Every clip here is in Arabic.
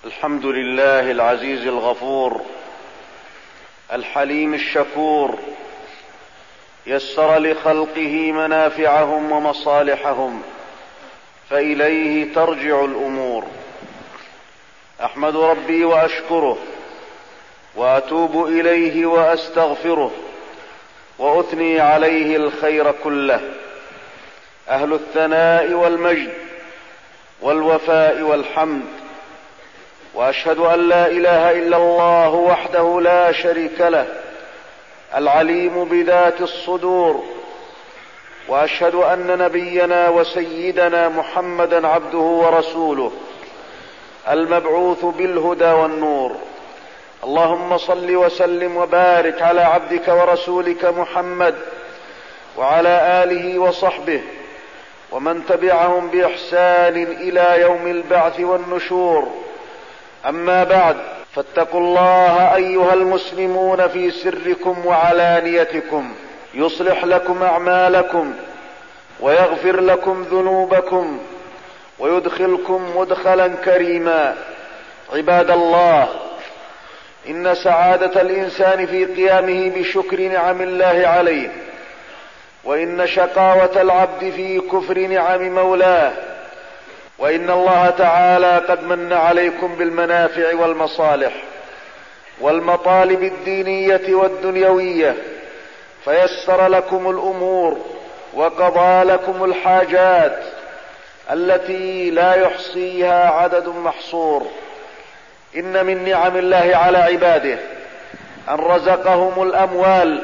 الحمد لله العزيز الغفور الحليم الشكور، يسر لخلقه منافعهم ومصالحهم، فإليه ترجع الأمور. أحمد ربي وأشكره، وأتوب إليه وأستغفره، وأثني عليه الخير كله، أهل الثناء والمجد والوفاء والحمد. وأشهد أن لا إله إلا الله وحده لا شريك له، العليم بذات الصدور. وأشهد أن نبينا وسيدنا محمدا عبده ورسوله، المبعوث بالهدى والنور. اللهم صل وسلم وبارك على عبدك ورسولك محمد وعلى آله وصحبه ومن تبعهم بإحسان إلى يوم البعث والنشور. أما بعد، فاتقوا الله أيها المسلمون في سركم وعلانيتكم، يصلح لكم أعمالكم ويغفر لكم ذنوبكم ويدخلكم مدخلا كريما. عباد الله، إن سعادة الإنسان في قيامه بشكر نعم الله عليه، وإن شقاوة العبد في كفر نعم مولاه. وإن الله تعالى قد من عليكم بالمنافع والمصالح والمطالب الدينية والدنيوية، فيسر لكم الأمور وقضى لكم الحاجات التي لا يحصيها عدد محصور. إن من نعم الله على عباده أن رزقهم الأموال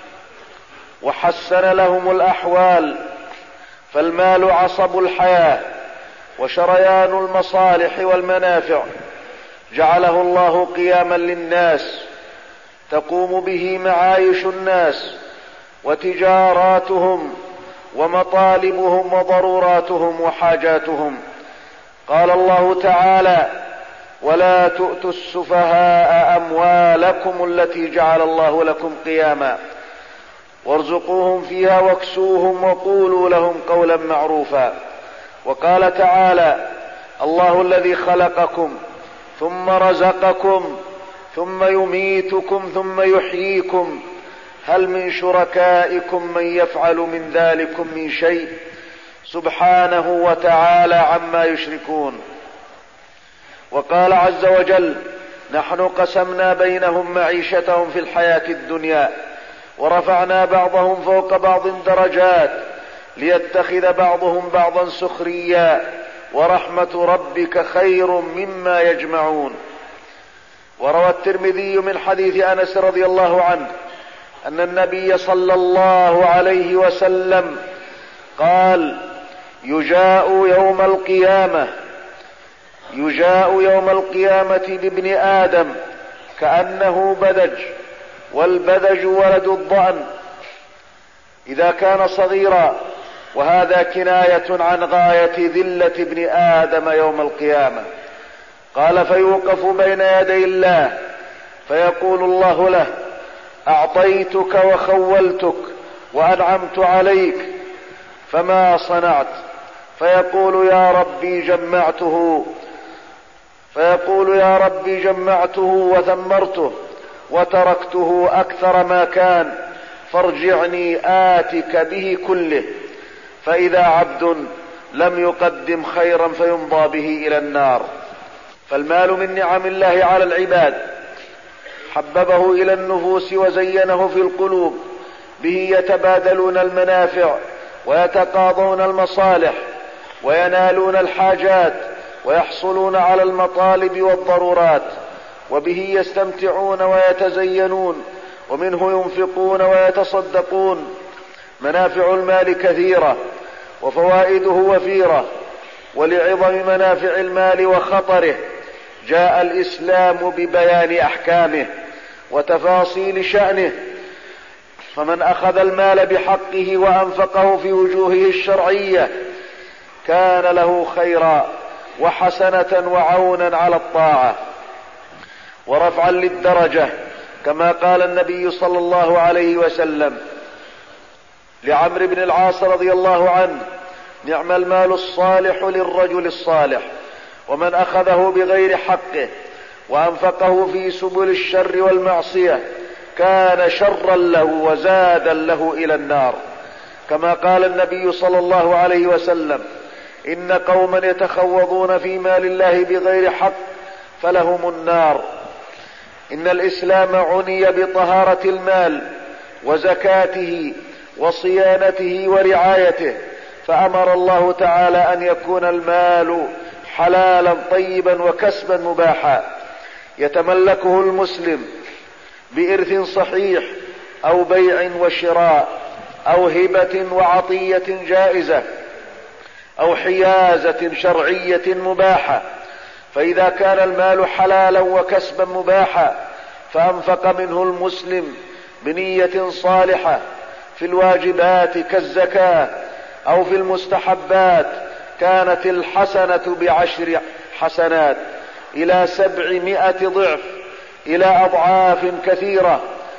وحسن لهم الأحوال، فالمال عصب الحياة وشريان المصالح والمنافع، جعله الله قياما للناس تقوم به معايش الناس وتجاراتهم ومطالبهم وضروراتهم وحاجاتهم. قال الله تعالى: ولا تؤتوا السفهاء أموالكم التي جعل الله لكم قياما وارزقوهم فيها واكسوهم وقولوا لهم قولا معروفا. وقال تعالى: الله الذي خلقكم ثم رزقكم ثم يميتكم ثم يحييكم، هل من شركائكم من يفعل من ذلكم من شيء، سبحانه وتعالى عما يشركون. وقال عز وجل: نحن قسمنا بينهم معيشتهم في الحياة الدنيا ورفعنا بعضهم فوق بعض درجات ليتخذ بعضهم بعضا سخريا ورحمة ربك خير مما يجمعون. وروى الترمذي من حديث أنس رضي الله عنه أن النبي صلى الله عليه وسلم قال: يجاء يوم القيامة بابن آدم كأنه بدج، والبدج ولد الضأن إذا كان صغيرا، وهذا كناية عن غاية ذلة ابن آدم يوم القيامة. قال: فيوقف بين يدي الله فيقول الله له: أعطيتك وخولتك وأنعمت عليك فما صنعت؟ فيقول: يا ربي جمعته وثمرته وتركته أكثر ما كان، فارجعني آتك به كله. فإذا عبد لم يقدم خيرا فيمضى به إلى النار. فالمال من نعم الله على العباد، حببه إلى النفوس وزينه في القلوب، به يتبادلون المنافع ويتقاضون المصالح وينالون الحاجات ويحصلون على المطالب والضرورات، وبه يستمتعون ويتزينون، ومنه ينفقون ويتصدقون. منافع المال كثيرة وفوائده وفيرة، ولعظم منافع المال وخطره جاء الإسلام ببيان أحكامه وتفاصيل شأنه. فمن أخذ المال بحقه وأنفقه في وجوهه الشرعية كان له خيرا وحسنة وعونا على الطاعة ورفعا للدرجة، كما قال النبي صلى الله عليه وسلم لعمرو بن العاص رضي الله عنه: نعم المال الصالح للرجل الصالح، ومن أخذه بغير حقه وأنفقه في سبل الشر والمعصية كان شرا له وزادا له إلى النار، كما قال النبي صلى الله عليه وسلم: إن قوما يتخوضون في مال الله بغير حق فلهم النار. إن الإسلام عني بطهارة المال وزكاته وصيانته ورعايته، فأمر الله تعالى أن يكون المال حلالا طيبا وكسبا مباحا يتملكه المسلم بإرث صحيح أو بيع وشراء أو هبة وعطية جائزة أو حيازة شرعية مباحة. فإذا كان المال حلالا وكسبا مباحا فأنفق منه المسلم بنية صالحة في الواجبات كالزكاة أو في المستحبات كانت الحسنة ب10 حسنات إلى 700 ضعف إلى أضعاف كثيرة،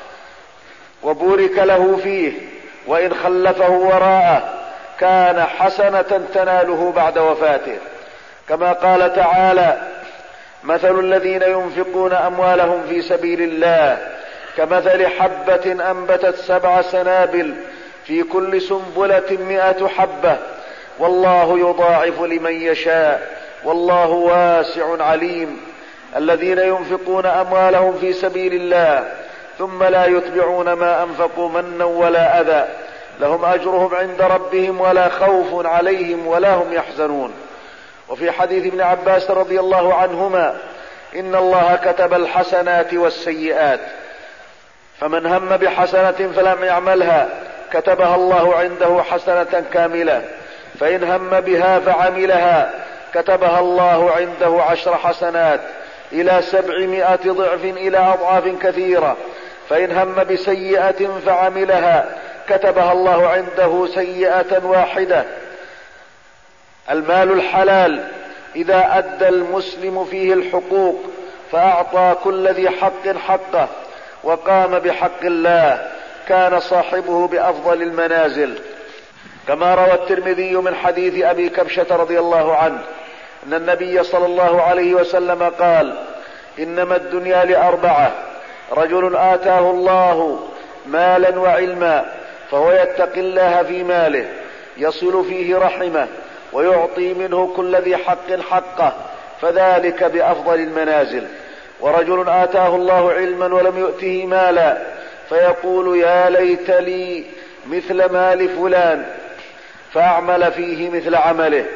وبورك له فيه، وإن خلفه وراءه كان حسنة تناله بعد وفاته، كما قال تعالى: مثل الذين ينفقون أموالهم في سبيل الله كمثل حبة أنبتت 7 سنابل في كل سنبلة 100 حبة والله يضاعف لمن يشاء والله واسع عليم. الذين ينفقون أموالهم في سبيل الله ثم لا يتبعون ما أنفقوا منا ولا أذى لهم أجرهم عند ربهم ولا خوف عليهم ولا هم يحزنون. وفي حديث ابن عباس رضي الله عنهما: إن الله كتب الحسنات والسيئات، فمن هم بحسنة فلم يعملها كتبها الله عنده حسنة كاملة، فإن هم بها فعملها كتبها الله عنده 10 حسنات إلى 700 ضعف إلى أضعاف كثيرة، فإن هم بسيئة فعملها كتبها الله عنده سيئة واحدة. المال الحلال إذا أدى المسلم فيه الحقوق فأعطى كل ذي حق حقه وقام بحق الله كان صاحبه بأفضل المنازل، كما روى الترمذي من حديث أبي كبشة رضي الله عنه أن النبي صلى الله عليه وسلم قال: إنما الدنيا ل4: رجل آتاه الله مالا وعلما فهو يتقي الله في ماله يصل فيه رحمه ويعطي منه كل ذي حق حقه فذلك بأفضل المنازل. ورجل آتاه الله علما ولم يؤته مالا فيقول: يا ليت لي مثل مال فلان فأعمل فيه مثل عمله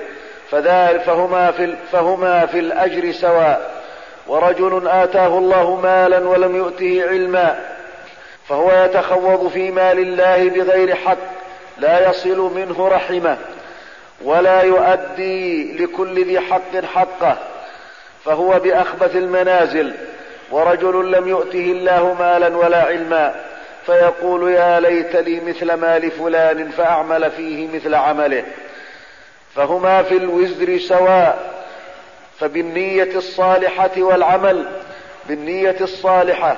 فهما في الأجر سواء. ورجل آتاه الله مالا ولم يؤته علما فهو يتخوض في مال الله بغير حق لا يصل منه رحمه ولا يؤدي لكل ذي حق حقه فهو بأخبث المنازل. ورجل لم يؤته الله مالا ولا علما فيقول: يا ليت لي مثل مال فلان فأعمل فيه مثل عمله، فهما في الوزر سواء. فبالنية الصالحة والعمل بالنية الصالحة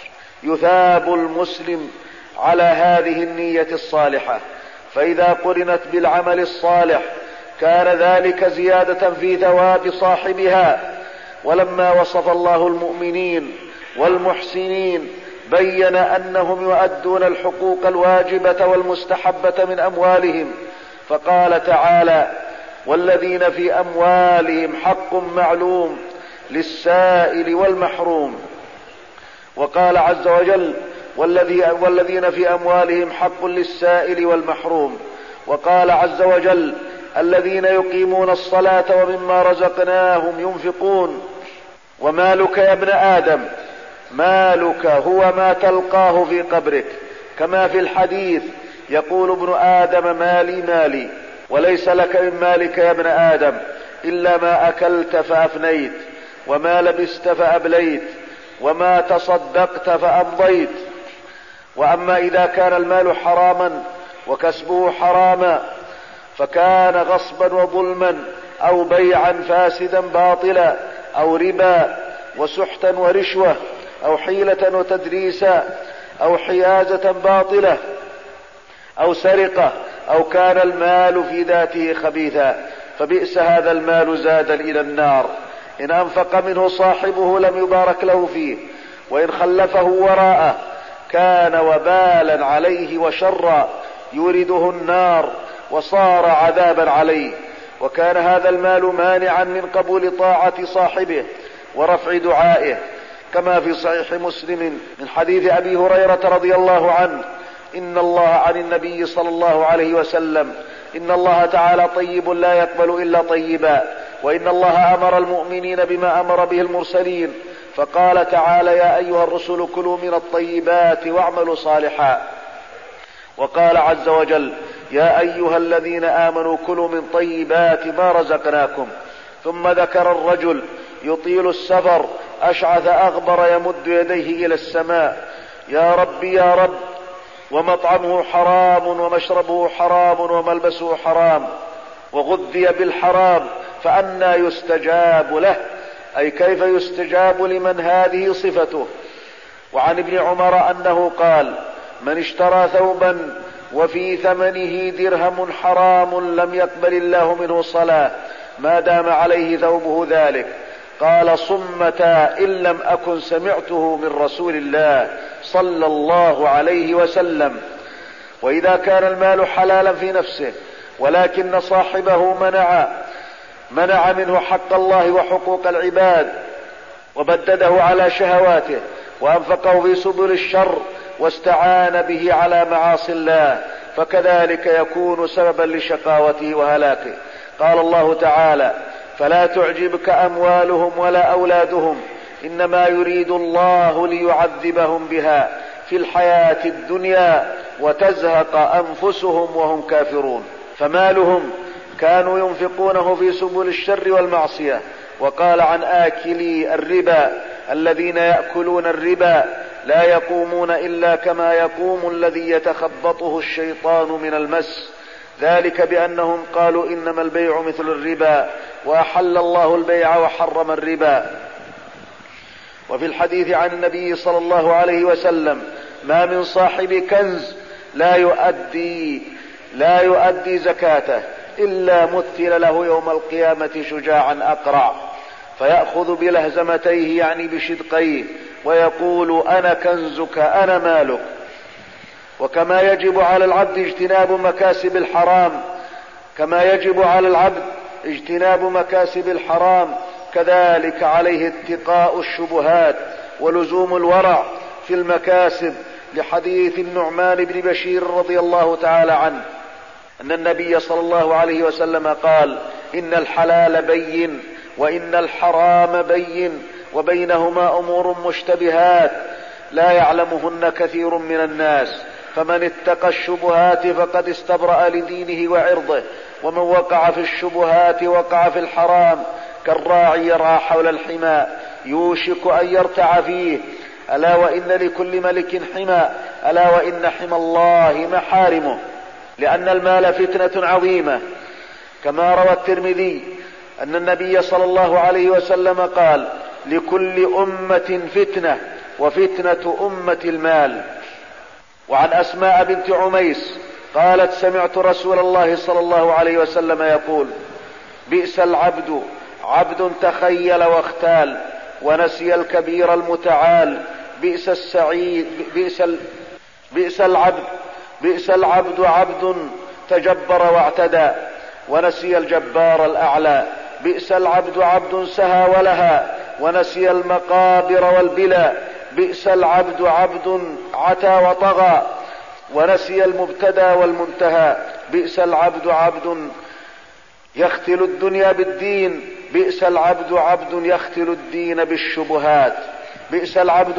يثاب المسلم على هذه النية الصالحة، فإذا قرنت بالعمل الصالح كان ذلك زيادة في ثواب صاحبها. ولما وصف الله المؤمنين والمحسنين بين أنهم يؤدون الحقوق الواجبة والمستحبة من أموالهم، فقال تعالى: والذين في أموالهم حق معلوم للسائل والمحروم. وقال عز وجل: والذين في أموالهم حق للسائل والمحروم. وقال عز وجل: الذين يقيمون الصلاة ومما رزقناهم ينفقون. ومالك يا ابن آدم، مالك هو ما تلقاه في قبرك، كما في الحديث يقول ابن آدم: مالي مالي. وليس لك من مالك يا ابن آدم إلا ما أكلت فأفنيت، وما لبست فأبليت، وما تصدقت فأمضيت. وأما إذا كان المال حراما وكسبه حراما فكان غصبا وظلما أو بيعا فاسدا باطلا أو ربا وسحتا ورشوة أو حيلة وتدريسا أو حيازة باطلة أو سرقة أو كان المال في ذاته خبيثا فبئس هذا المال زادا إلى النار. إن أنفق منه صاحبه لم يبارك له فيه، وإن خلفه وراءه كان وبالا عليه وشرا يورده النار وصار عذابا عليه. وكان هذا المال مانعا من قبول طاعة صاحبه ورفع دعائه، كما في صحيح مسلم من حديث أبي هريرة رضي الله عنه إن الله عن النبي صلى الله عليه وسلم: إن الله تعالى طيب لا يقبل إلا طيبا، وإن الله أمر المؤمنين بما أمر به المرسلين، فقال تعالى: يا أيها الرسل كلوا من الطيبات واعملوا صالحا. وقال عز وجل: يا أيها الذين آمنوا كلوا من طيبات ما رزقناكم. ثم ذكر الرجل يطيل السفر أشعث أغبر يمد يديه إلى السماء: يا رب يا رب، ومطعمه حرام ومشربه حرام وملبسه حرام وغذي بالحرام فأنى يستجاب له، أي كيف يستجاب لمن هذه صفته. وعن ابن عمر أنه قال: من اشترى ثوبا وفي ثمنه درهم حرام لم يقبل الله منه صلاة ما دام عليه ثوبه ذلك. قال: صمتا إن لم أكن سمعته من رسول الله صلى الله عليه وسلم. وإذا كان المال حلالا في نفسه ولكن صاحبه منع منه حق الله وحقوق العباد وبدده على شهواته وأنفقه في سبل الشر واستعان به على معاصي الله، فكذلك يكون سببا لشقاوته وهلاكه. قال الله تعالى: فلا تعجبك أموالهم ولا أولادهم إنما يريد الله ليعذبهم بها في الحياة الدنيا وتزهق أنفسهم وهم كافرون. فمالهم كانوا ينفقونه في سبل الشر والمعصية. وقال عن آكلي الربا: الذين يأكلون الربا لا يقومون إلا كما يقوم الذي يتخبطه الشيطان من المس، ذلك بأنهم قالوا إنما البيع مثل الربا وأحل الله البيع وحرم الربا. وفي الحديث عن النبي صلى الله عليه وسلم: ما من صاحب كنز لا يؤدي زكاته إلا مثل له يوم القيامة شجاعا أقرع فيأخذ بلهزمتيه يعني بشدقيه ويقول: أنا كنزك أنا مالك. وكما يجب على العبد اجتناب مكاسب الحرام كذلك عليه اتقاء الشبهات ولزوم الورع في المكاسب، لحديث النعمان بن بشير رضي الله تعالى عنه أن النبي صلى الله عليه وسلم قال: إن الحلال بين وإن الحرام بين وبينهما أمور مشتبهات لا يعلمهن كثير من الناس، فمن اتقى الشبهات فقد استبرأ لدينه وعرضه، ومن وقع في الشبهات وقع في الحرام كالراعي يرعى حول الحمى يوشك أن يرتع فيه. ألا وإن لكل ملك حمى، ألا وإن حمى الله محارمه. لأن المال فتنة عظيمة، كما روى الترمذي أن النبي صلى الله عليه وسلم قال: لكل أمة فتنة وفتنة أمة المال. وعن أسماء بنت عميس قالت: سمعت رسول الله صلى الله عليه وسلم يقول: بئس العبد عبد تخيل واختال ونسي الكبير المتعال. بئس العبد عبد تجبر واعتدى ونسي الجبار الأعلى. بئس العبد عبد سهى ولها ونسي المقابر والبلا. بئس العبد عبد عتى وطغى ونسي المبتدى والمنتهى. بئس العبد عبد يختل الدنيا بالدين. بئس العبد عبد يختل الدين بالشبهات. بئس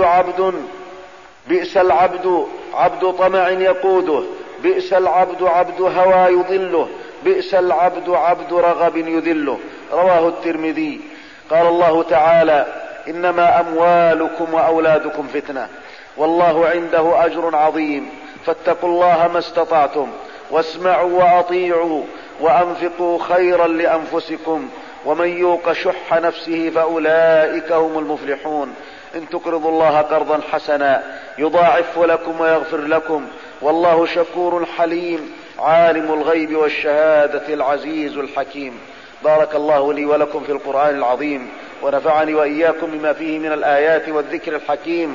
العبد عبد طمع يقوده. بئس العبد عبد هوى يضله. بئس العبد عبد رغب يذله. رواه الترمذي. قال الله تعالى: إنما أموالكم وأولادكم فتنة والله عنده أجر عظيم، فاتقوا الله ما استطعتم واسمعوا وأطيعوا وأنفقوا خيرا لأنفسكم ومن يوق شح نفسه فأولئك هم المفلحون. إن تقرضوا الله قرضا حسنا يضاعف لكم ويغفر لكم والله شكور حليم عالم الغيب والشهادة العزيز الحكيم. بارك الله لي ولكم في القرآن العظيم ونفعني وإياكم بما فيه من الآيات والذكر الحكيم،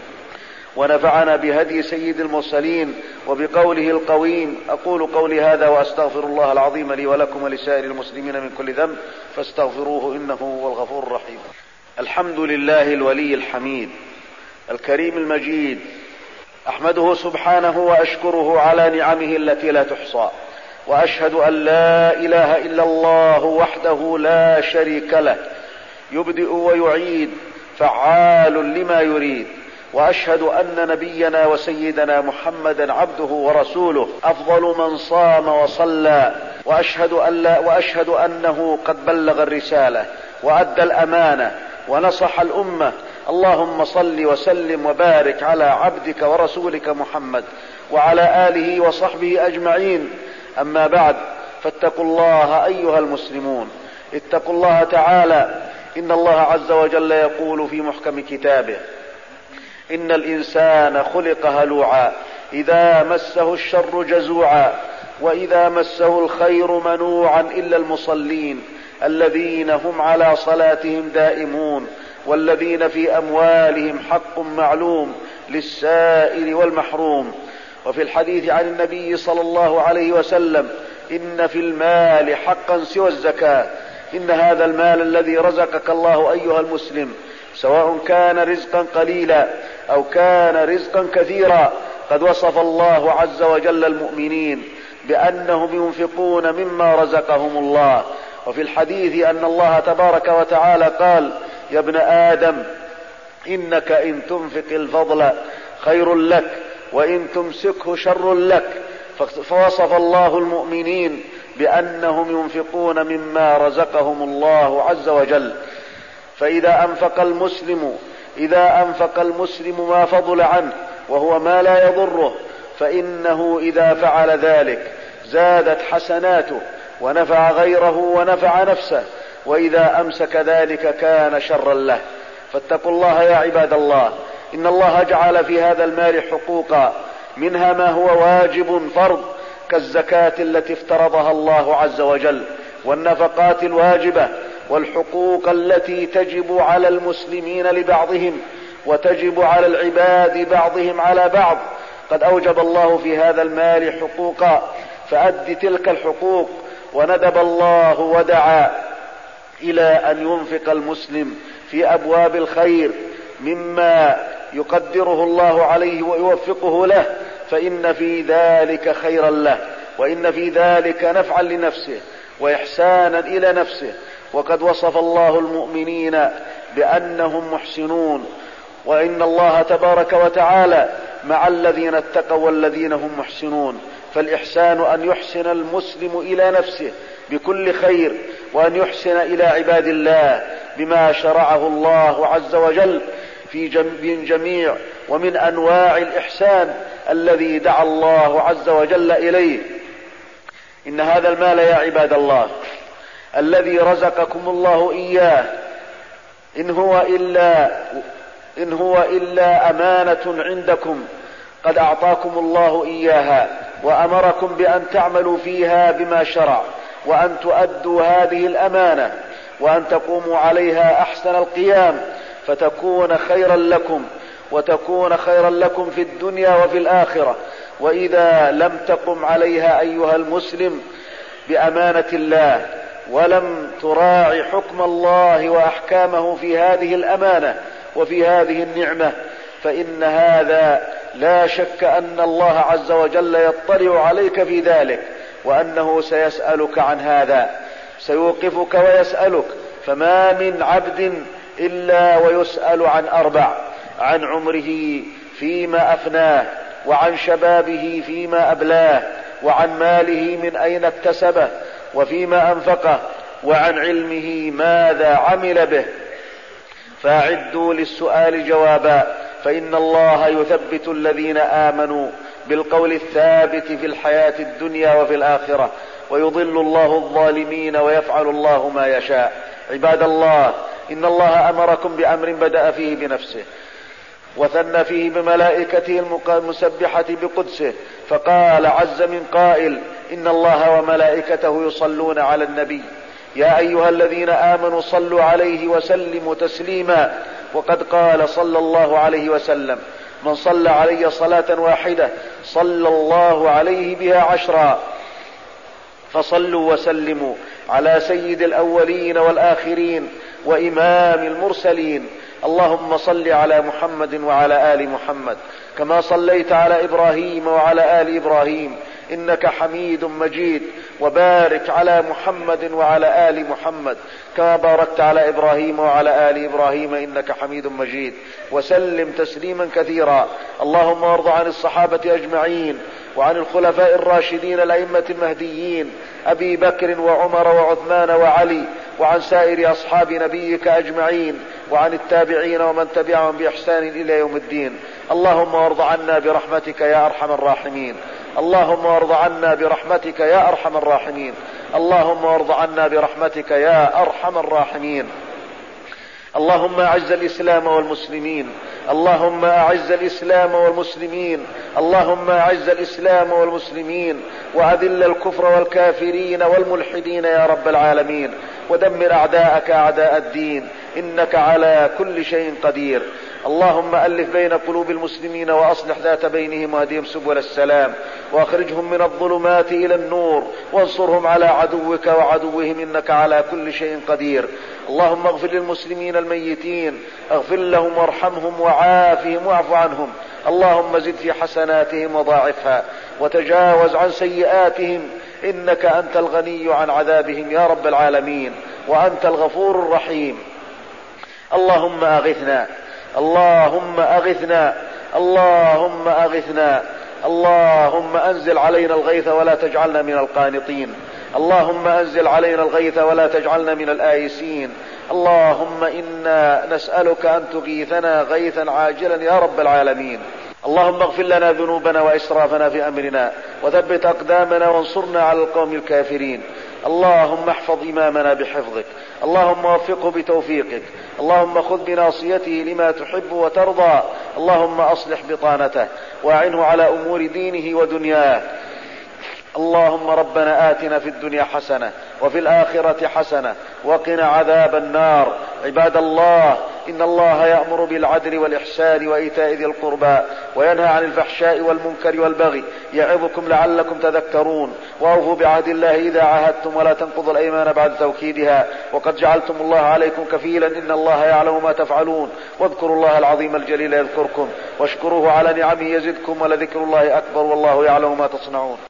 ونفعنا بهدي سيد المرسلين وبقوله القويم. أقول قولي هذا وأستغفر الله العظيم لي ولكم ولسائر المسلمين من كل ذنب فاستغفروه إنه هو الغفور الرحيم. الحمد لله الولي الحميد الكريم المجيد، أحمده سبحانه وأشكره على نعمه التي لا تحصى، وأشهد أن لا إله إلا الله وحده لا شريك له، يبدئ ويعيد، فعال لما يريد. وأشهد أن نبينا وسيدنا محمدا عبده ورسوله، أفضل من صام وصلى، وأشهد أنه قد بلغ الرسالة وأدى الأمانة ونصح الأمة. اللهم صل وسلم وبارك على عبدك ورسولك محمد وعلى آله وصحبه أجمعين. أما بعد، فاتقوا الله أيها المسلمون، اتقوا الله تعالى. إن الله عز وجل يقول في محكم كتابه: إن الإنسان خلق هلوعا إذا مسه الشر جزوعا وإذا مسه الخير منوعا إلا المصلين الذين هم على صلاتهم دائمون والذين في أموالهم حق معلوم للسائل والمحروم. وفي الحديث عن النبي صلى الله عليه وسلم: إن في المال حقا سوى الزكاة. إن هذا المال الذي رزقك الله أيها المسلم، سواء كان رزقا قليلا أو كان رزقا كثيرا، قد وصف الله عز وجل المؤمنين بأنهم ينفقون مما رزقهم الله. وفي الحديث أن الله تبارك وتعالى قال: يا ابن آدم إنك إن تنفق الفضل خير لك وإن تمسكه شر لك. فوصف الله المؤمنين بأنهم ينفقون مما رزقهم الله عز وجل. فإذا أنفق المسلم ما فضل عنه وهو ما لا يضره، فإنه إذا فعل ذلك زادت حسناته ونفع غيره ونفع نفسه، وإذا أمسك ذلك كان شرا له. فاتقوا الله يا عباد الله. إن الله جعل في هذا المال حقوقا، منها ما هو واجب فرض كالزكاة التي افترضها الله عز وجل، والنفقات الواجبة، والحقوق التي تجب على المسلمين لبعضهم وتجب على العباد بعضهم على بعض. قد أوجب الله في هذا المال حقوقا، فأد تلك الحقوق. وندب الله ودعا إلى أن ينفق المسلم في أبواب الخير مما يقدره الله عليه ويوفقه له، فإن في ذلك خيرا له، وإن في ذلك نفعا لنفسه وإحسانا إلى نفسه. وقد وصف الله المؤمنين بأنهم محسنون، وإن الله تبارك وتعالى مع الذين اتقوا والذين هم محسنون. فالإحسان أن يحسن المسلم إلى نفسه بكل خير، وأن يحسن إلى عباد الله بما شرعه الله عز وجل من جميع ومن أنواع الإحسان الذي دعا الله عز وجل إليه. إن هذا المال يا عباد الله الذي رزقكم الله إياه إن هو إلا أمانة عندكم قد أعطاكم الله إياها، وأمركم بأن تعملوا فيها بما شرع، وأن تؤدوا هذه الأمانة، وأن تقوموا عليها أحسن القيام، فتكون خيرا لكم، وتكون خيرا لكم في الدنيا وفي الآخرة. وإذا لم تقم عليها أيها المسلم بأمانة الله، ولم تراعي حكم الله وأحكامه في هذه الأمانة وفي هذه النعمة، فإن هذا لا شك أن الله عز وجل يطلع عليك في ذلك، وأنه سيسألك عن هذا، سيوقفك ويسألك. فما من عبد إلا ويسأل عن أربع: عن عمره فيما أفناه، وعن شبابه فيما أبلاه، وعن ماله من أين اكتسبه وفيما أنفقه، وعن علمه ماذا عمل به. فأعدوا للسؤال جوابا، فإن الله يثبت الذين آمنوا بالقول الثابت في الحياة الدنيا وفي الآخرة، ويضل الله الظالمين ويفعل الله ما يشاء. عباد الله، إن الله أمركم بأمر بدأ فيه بنفسه، وثنى فيه بملائكته المسبحة بقدسه، فقال عز من قائل: إن الله وملائكته يصلون على النبي يا أيها الذين آمنوا صلوا عليه وسلموا تسليما. وقد قال صلى الله عليه وسلم: من صلى علي صلاة واحدة صلى الله عليه بها 10. فصلوا وسلموا على سيد الأولين والآخرين وإمام المرسلين. اللهم صل على محمد وعلى آل محمد كما صليت على إبراهيم وعلى آل إبراهيم إنك حميد مجيد، وبارك على محمد وعلى آل محمد كما باركت على إبراهيم وعلى آل إبراهيم إنك حميد مجيد، وسلم تسليما كثيرا. اللهم وارض عن الصحابة أجمعين وعن الخلفاء الراشدين الأئمة المهديين أبي بكر وعمر وعثمان وعلي، وعن سائر أصحاب نبيك أجمعين، وعن التابعين ومن تبعهم بإحسان إلى يوم الدين. اللهم وارض عنا برحمتك يا أرحم الراحمين. اللهم وارض عنا برحمتك يا أرحم الراحمين. اللهم وارض عنا برحمتك يا أرحم الراحمين. اللهم أعز الإسلام والمسلمين. اللهم أعز الإسلام والمسلمين. اللهم أعز الإسلام والمسلمين، وأذل الكفر والكافرين والملحدين يا رب العالمين، ودمر أعداءك أعداء الدين، إنك على كل شيء قدير. اللهم ألف بين قلوب المسلمين وأصلح ذات بينهم واهدهم سبل السلام، وأخرجهم من الظلمات إلى النور، وانصرهم على عدوك وعدوهم إنك على كل شيء قدير. اللهم اغفر للمسلمين الميتين، اغفر لهم وارحمهم وعافهم واعف عنهم. اللهم زد في حسناتهم وضاعفها، وتجاوز عن سيئاتهم، إنك أنت الغني عن عذابهم يا رب العالمين، وأنت الغفور الرحيم. اللهم أغثنا، اللهم أغثنا، اللهم أغثنا. اللهم أنزل علينا الغيث ولا تجعلنا من القانطين. اللهم أنزل علينا الغيث ولا تجعلنا من الآيسين. اللهم إنا نسألك أن تغيثنا غيثا عاجلا يا رب العالمين. اللهم اغفر لنا ذنوبنا وإسرافنا في أمرنا، وثبت أقدامنا وانصرنا على القوم الكافرين. اللهم احفظ إمامنا بحفظك، اللهم وفقه بتوفيقك، اللهم خذ بناصيته لما تحب وترضى. اللهم أصلح بطانته وأعنه على أمور دينه ودنياه. اللهم ربنا آتنا في الدنيا حسنة وفي الآخرة حسنة وقنا عذاب النار. عباد الله، إن الله يأمر بالعدل والإحسان وإيتاء ذي القربى وينهى عن الفحشاء والمنكر والبغي يعظكم لعلكم تذكرون. وأوفوا بعهد الله إذا عاهدتم، ولا تنقضوا الأيمان بعد توكيدها، وقد جعلتم الله عليكم كفيلا، إن الله يعلم ما تفعلون. واذكروا الله العظيم الجليل يذكركم، واشكروه على نعمه يزدكم، ولذكر الله أكبر، والله يعلم ما تصنعون.